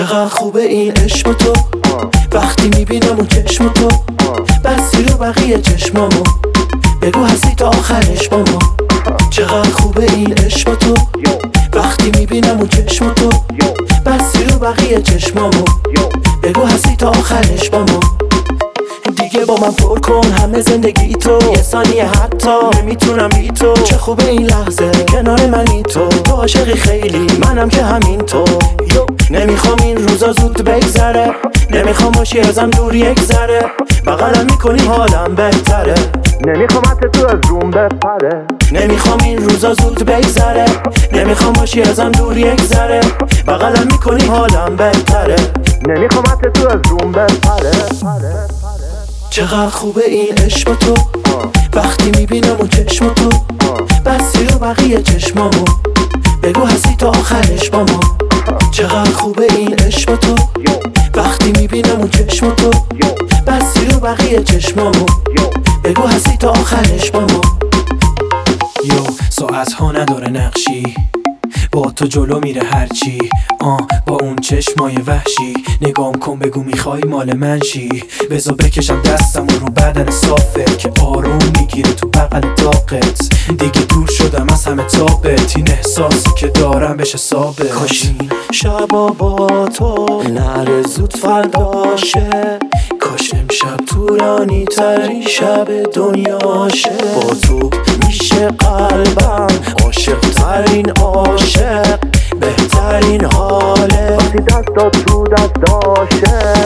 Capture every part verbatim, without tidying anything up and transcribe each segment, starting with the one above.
چقدر خوبه این عشق با تو، وقتی میبینم اون چشم تو، بستی رو بقیه چشمامو، بگو هستی تا آخرش با ما. چقدر خوبه این عشق با تو، وقتی میبینم اون چشم تو، بستی رو بقیه چشمامو، بگو هستی تا آخرش با ما. دیگه با من پر کن همه زندگی تو، یه ثانیه حتی نمیتونم بی تو. چه خوبه این لحظه کنار منی تو، تو عاشقی خیلی منم که همین تو. نمیخوام این روزا زود بگذره، نمیخوام باشی ازم دور یک ذره، بغلم میکنی حالم بهتره، نمیخوام حتی تو از روم بپره. نمیخوام این روزا زود بگذره، نمیخوام باشی ازم دور یک ذره، بغلم میکنی حالم بهتره، نمیخوام حتی تو از روم بپره. چقدر خوبه این عشق با تو، وقتی میبینم اون چشم تو، بستی رو بقیه چشمامو، بگو هستی تا آخرش با ما. چقدر خوبه این عشق با تو، وقتی میبینم اون چشم تو، بستی رو بقیه چشمامو، بگو هستی تا آخرش با ما. یو ساعت ها نداره نقشی، با تو جلو میره هرچی. آه با اون چشمای وحشی، نگام کن بگو میخوای مال من شی. بذار بکشم دستم رو بدن صافه که آروم میگیره تو بغل داغت. دیگه دور شدم از همه تابت، این احساسی که دارم بشه ثابت. کاش این شبا با تو نره زود فرداشه، کاش امشب طولانی ترین شب دنیاشه. با تو میشه قلبم عاشق ترین عاشق، بهترین حاله وقتی دستات تو دستاشه.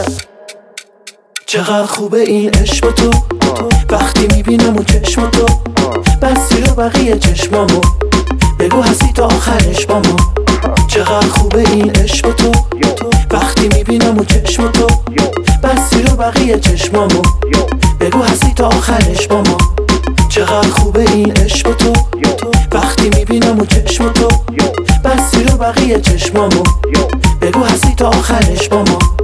چقدر خوبه این عشق با تو، وقتی میبینم اون چشم تو، بستی رو بقیه چشمامو، بگو هستی تا آخرش با ما. چقدر خوبه این عشق با تو، وقتی میبینم اون چشم تو، بستی رو بقیه چشمامو، بگو هستی تا آخرش با ما. چقدر خوبه این عشق با تو، وقتی میبینم اون چشم تو، بستی رو بقیه چشمامو، بگو هستی تا آخرش با ما.